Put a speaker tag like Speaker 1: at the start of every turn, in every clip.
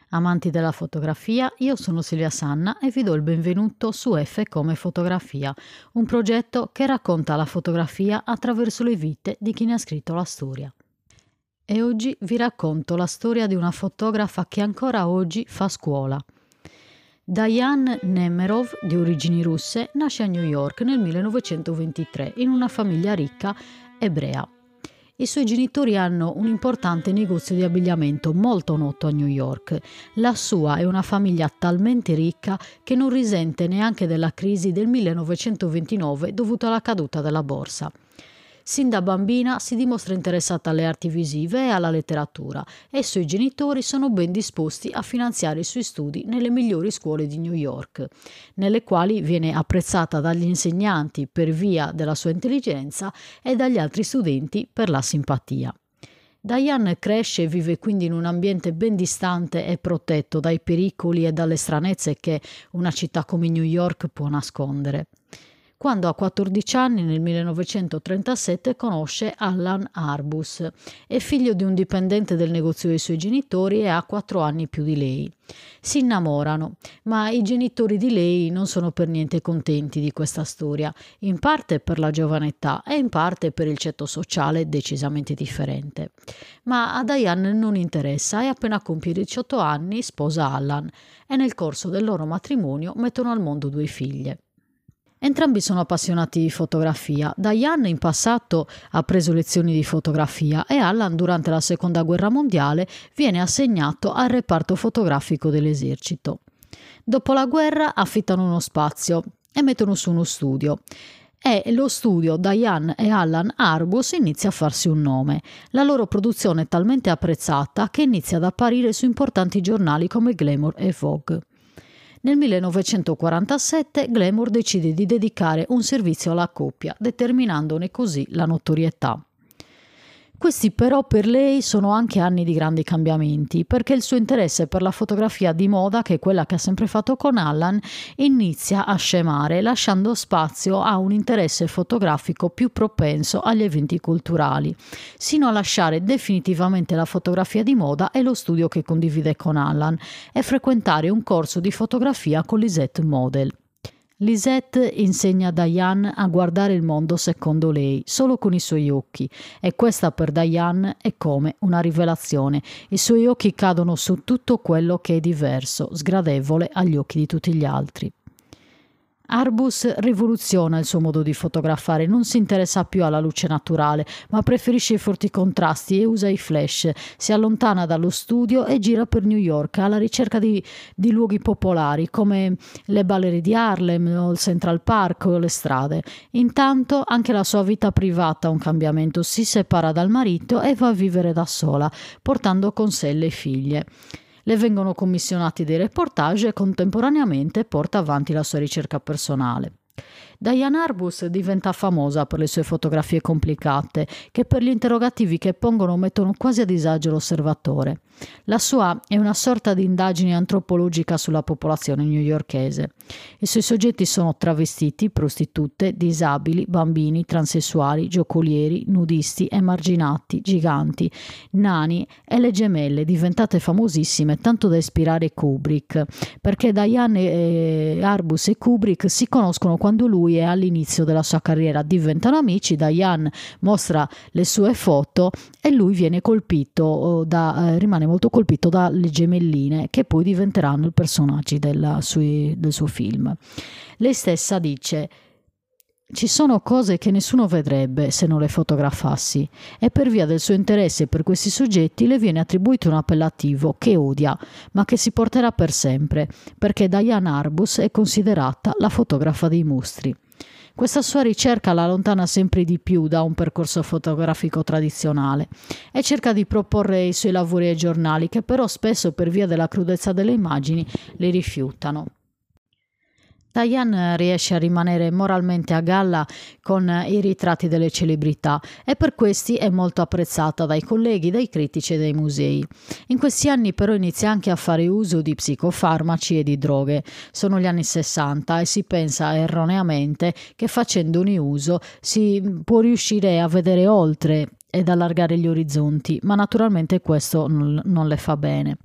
Speaker 1: Amanti della fotografia, io sono Silvia Sanna e vi do il benvenuto su F come Fotografia, un progetto che racconta la fotografia attraverso le vite di chi ne ha scritto la storia. E oggi vi racconto la storia di una fotografa che ancora oggi fa scuola. Diane Nemerov, di origini russe, nasce a New York nel 1923 in una famiglia ricca ebrea. I suoi genitori hanno un importante negozio di abbigliamento molto noto a New York. La sua è una famiglia talmente ricca che non risente neanche della crisi del 1929 dovuta alla caduta della borsa. Sin da bambina si dimostra interessata alle arti visive e alla letteratura e i suoi genitori sono ben disposti a finanziare i suoi studi nelle migliori scuole di New York, nelle quali viene apprezzata dagli insegnanti per via della sua intelligenza e dagli altri studenti per la simpatia. Diane cresce e vive quindi in un ambiente ben distante e protetto dai pericoli e dalle stranezze che una città come New York può nascondere. Quando ha 14 anni, nel 1937, conosce Alan Arbus, è figlio di un dipendente del negozio dei suoi genitori e ha 4 anni più di lei. Si innamorano, ma i genitori di lei non sono per niente contenti di questa storia, in parte per la giovane età e in parte per il ceto sociale decisamente differente. Ma a Diane non interessa e appena compie 18 anni sposa Alan e nel corso del loro matrimonio mettono al mondo 2 figlie. Entrambi sono appassionati di fotografia. Diane in passato ha preso lezioni di fotografia e Alan durante la Seconda Guerra Mondiale viene assegnato al reparto fotografico dell'esercito. Dopo la guerra affittano uno spazio e mettono su uno studio. E lo studio Diane e Alan Arbus inizia a farsi un nome. La loro produzione è talmente apprezzata che inizia ad apparire su importanti giornali come Glamour e Vogue. Nel 1947 Glamour decide di dedicare un servizio alla coppia, determinandone così la notorietà. Questi però per lei sono anche anni di grandi cambiamenti, perché il suo interesse per la fotografia di moda, che è quella che ha sempre fatto con Alan, inizia a scemare, lasciando spazio a un interesse fotografico più propenso agli eventi culturali, sino a lasciare definitivamente la fotografia di moda e lo studio che condivide con Alan e frequentare un corso di fotografia con Lisette Model. Lisette insegna a Diane a guardare il mondo secondo lei, solo con i suoi occhi, e questa per Diane è come una rivelazione. I suoi occhi cadono su tutto quello che è diverso, sgradevole agli occhi di tutti gli altri. Arbus rivoluziona il suo modo di fotografare, non si interessa più alla luce naturale, ma preferisce i forti contrasti e usa i flash, si allontana dallo studio e gira per New York alla ricerca di luoghi popolari come le ballerie di Harlem o il Central Park o le strade. Intanto anche la sua vita privata ha un cambiamento, si separa dal marito e va a vivere da sola, portando con sé le figlie. Le vengono commissionati dei reportage e contemporaneamente porta avanti la sua ricerca personale. Diane Arbus diventa famosa per le sue fotografie complicate, che per gli interrogativi che pongono mettono quasi a disagio l'osservatore. La sua è una sorta di indagine antropologica sulla popolazione newyorkese. I suoi soggetti sono travestiti, prostitute, disabili, bambini, transessuali, giocolieri, nudisti, emarginati, giganti, nani e le gemelle, diventate famosissime tanto da ispirare Kubrick, perché Diane Arbus e Kubrick si conoscono quando lui è all'inizio della sua carriera, diventano amici. Diane mostra le sue foto e lui viene colpito rimane molto colpito dalle gemelline che poi diventeranno i personaggi del suo film. Lei stessa dice: ci sono cose che nessuno vedrebbe se non le fotografassi, e per via del suo interesse per questi soggetti le viene attribuito un appellativo che odia, ma che si porterà per sempre, perché Diane Arbus è considerata la fotografa dei mostri. Questa sua ricerca la allontana sempre di più da un percorso fotografico tradizionale e cerca di proporre i suoi lavori ai giornali, che però spesso per via della crudezza delle immagini li rifiutano. Diane riesce a rimanere moralmente a galla con i ritratti delle celebrità e per questi è molto apprezzata dai colleghi, dai critici e dai musei. In questi anni però inizia anche a fare uso di psicofarmaci e di droghe. Sono gli anni 60 e si pensa erroneamente che facendone uso si può riuscire a vedere oltre ed allargare gli orizzonti, ma naturalmente questo non le fa bene.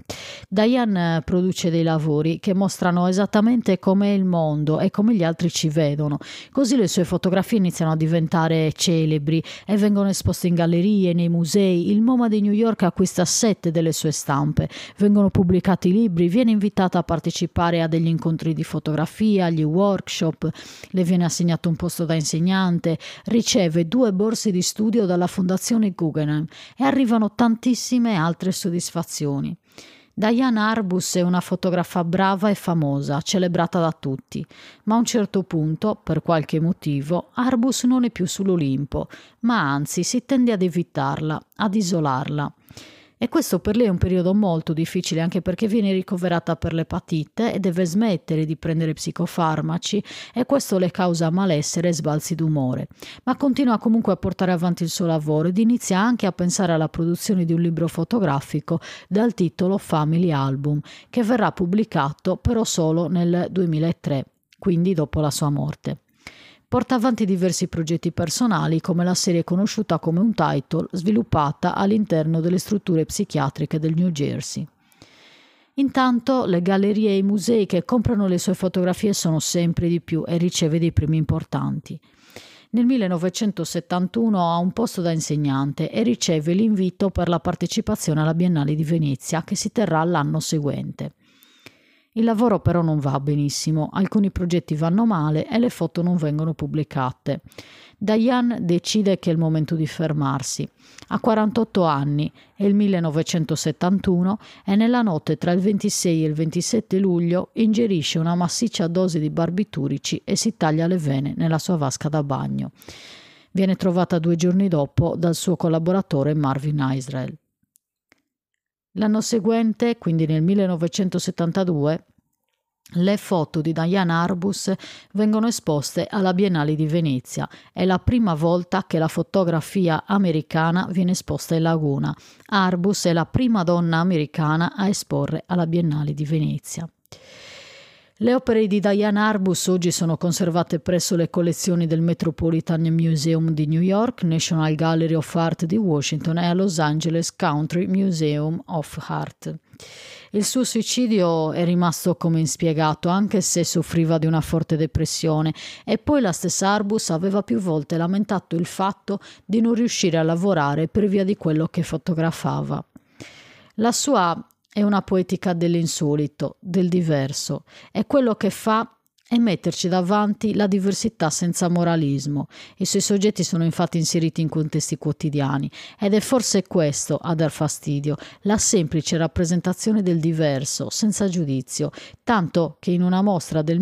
Speaker 1: Diane produce dei lavori che mostrano esattamente com'è il mondo e come gli altri ci vedono. Così le sue fotografie iniziano a diventare celebri e vengono esposte in gallerie, nei musei. Il MoMA di New York acquista 7 delle sue stampe, vengono pubblicati libri, viene invitata a partecipare a degli incontri di fotografia, agli workshop, le viene assegnato un posto da insegnante, riceve 2 borse di studio dalla Fondazione Guggenheim e arrivano tantissime altre soddisfazioni. Diane Arbus è una fotografa brava e famosa, celebrata da tutti, ma a un certo punto, per qualche motivo, Arbus non è più sull'Olimpo, ma anzi si tende ad evitarla, ad isolarla. E questo per lei è un periodo molto difficile, anche perché viene ricoverata per l'epatite e deve smettere di prendere psicofarmaci, e questo le causa malessere e sbalzi d'umore. Ma continua comunque a portare avanti il suo lavoro ed inizia anche a pensare alla produzione di un libro fotografico dal titolo Family Album, che verrà pubblicato però solo nel 2003, quindi dopo la sua morte. Porta avanti diversi progetti personali, come la serie conosciuta come Untitled, sviluppata all'interno delle strutture psichiatriche del New Jersey. Intanto le gallerie e i musei che comprano le sue fotografie sono sempre di più e riceve dei premi importanti. Nel 1971 ha un posto da insegnante e riceve l'invito per la partecipazione alla Biennale di Venezia, che si terrà l'anno seguente. Il lavoro però non va benissimo, alcuni progetti vanno male e le foto non vengono pubblicate. Diane decide che è il momento di fermarsi. Ha 48 anni, è il 1971 e nella notte tra il 26 e il 27 luglio ingerisce una massiccia dose di barbiturici e si taglia le vene nella sua vasca da bagno. Viene trovata 2 giorni dopo dal suo collaboratore Marvin Israel. L'anno seguente, quindi nel 1972, le foto di Diane Arbus vengono esposte alla Biennale di Venezia. È la prima volta che la fotografia americana viene esposta in laguna. Arbus è la prima donna americana a esporre alla Biennale di Venezia. Le opere di Diane Arbus oggi sono conservate presso le collezioni del Metropolitan Museum di New York, National Gallery of Art di Washington e a Los Angeles Country Museum of Art. Il suo suicidio è rimasto come inspiegato, anche se soffriva di una forte depressione, e poi la stessa Arbus aveva più volte lamentato il fatto di non riuscire a lavorare per via di quello che fotografava. La sua è una poetica dell'insolito, del diverso, e quello che fa è metterci davanti la diversità senza moralismo. I suoi soggetti sono infatti inseriti in contesti quotidiani ed è forse questo a dar fastidio, la semplice rappresentazione del diverso, senza giudizio, tanto che in una mostra del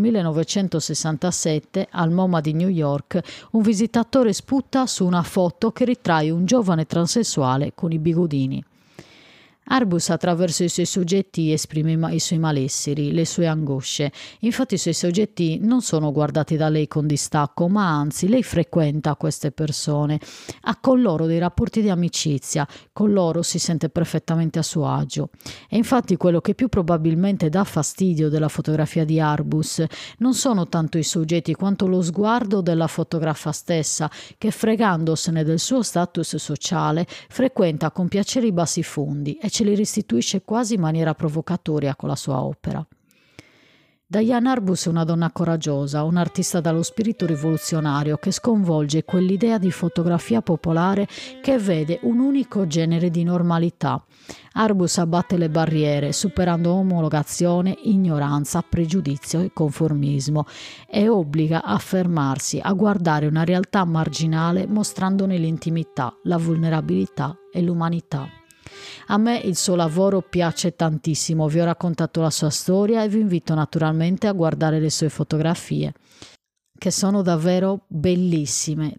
Speaker 1: 1967 al MoMA di New York un visitatore sputta su una foto che ritrae un giovane transessuale con i bigodini. Arbus attraverso i suoi soggetti esprime i suoi malesseri, le sue angosce. Infatti i suoi soggetti non sono guardati da lei con distacco, ma anzi lei frequenta queste persone, ha con loro dei rapporti di amicizia, con loro si sente perfettamente a suo agio. E infatti quello che più probabilmente dà fastidio della fotografia di Arbus non sono tanto i soggetti quanto lo sguardo della fotografa stessa, che fregandosene del suo status sociale frequenta con piacere i bassifondi e ce li restituisce quasi in maniera provocatoria con la sua opera. Diane Arbus è una donna coraggiosa, un'artista dallo spirito rivoluzionario che sconvolge quell'idea di fotografia popolare che vede un unico genere di normalità. Arbus abbatte le barriere, superando omologazione, ignoranza, pregiudizio e conformismo, e obbliga a fermarsi, a guardare una realtà marginale mostrandone l'intimità, la vulnerabilità e l'umanità. A me il suo lavoro piace tantissimo, vi ho raccontato la sua storia e vi invito naturalmente a guardare le sue fotografie, che sono davvero bellissime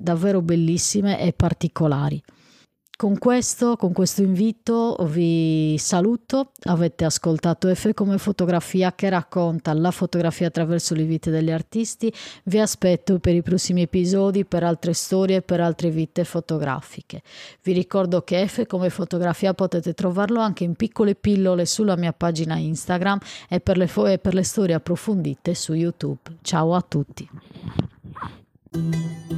Speaker 1: e particolari. Con questo invito vi saluto, avete ascoltato F come fotografia, che racconta la fotografia attraverso le vite degli artisti. Vi aspetto per i prossimi episodi, per altre storie e per altre vite fotografiche. Vi ricordo che F come fotografia potete trovarlo anche in piccole pillole sulla mia pagina Instagram e per le storie approfondite su YouTube. Ciao a tutti!